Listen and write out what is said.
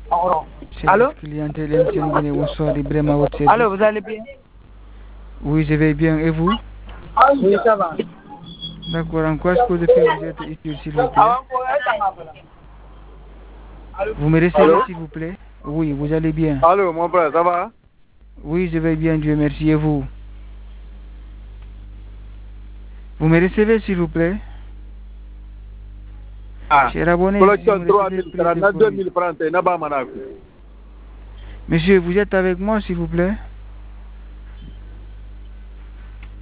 Allô? Allô, vous allez bien? Oui, je vais bien. Et vous? Oui, ça va. D'accord. En quoi est-ce que je peux vous être utile, s'il vous plaît? Vous me recevez, s'il vous plaît? Oui, vous allez bien. Allô, mon frère, ça va? Oui, je vais bien, Dieu merci. Et vous? Vous me recevez, s'il vous plaît? Ah, Cher abonné, si vous collection me 3 recevez, 000, priez 2 pour 000 francs, c'est Naba Manaku. Monsieur, vous êtes avec moi, s'il vous plaît?